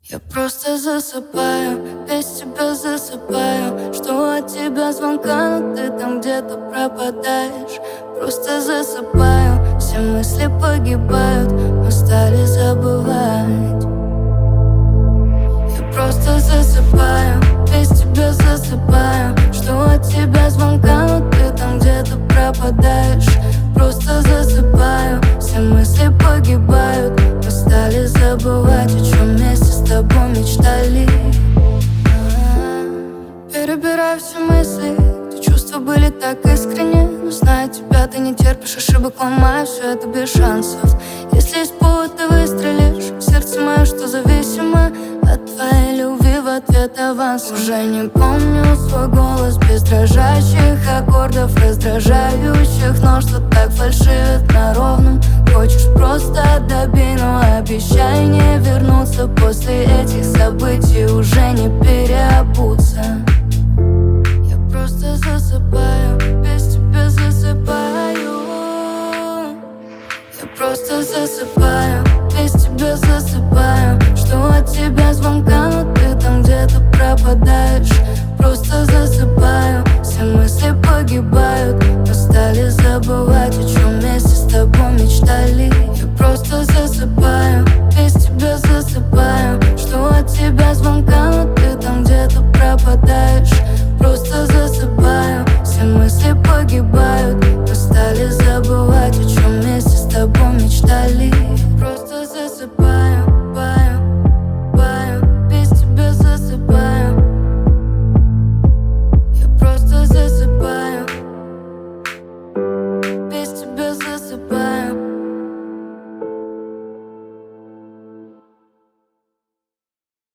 Я просто засыпаю, без тебя засыпаю. Жду от тебя звонка, но ты там где-то пропадаешь. Просто засыпаю, все мысли погибают, мы стали забывать. Я просто засыпаю, без тебя засыпаю. Жду от тебя звонка, но ты там где-то пропадаешь. Просто засыпаю, все мысли погибают, мы стали забывать, о чем вместе с тобой мечтали. Перебираю все мысли, те чувства были так искренне. Но зная тебя, ты не терпишь ошибок, ломаю все это без шансов. Если есть повод, ты выстрелишь в сердце мое, что зависимо от твоей любви в ответ аванс. Уже не помню свой голос без дрожащих аккордов, раздражающих, но что так фальшивит на ровном. Хочешь просто добей, но обещай не вернуться. После этих событий уже не переобуться. Я просто засыпаю, без тебя засыпаю. Я просто засыпаю, без тебя засыпаю.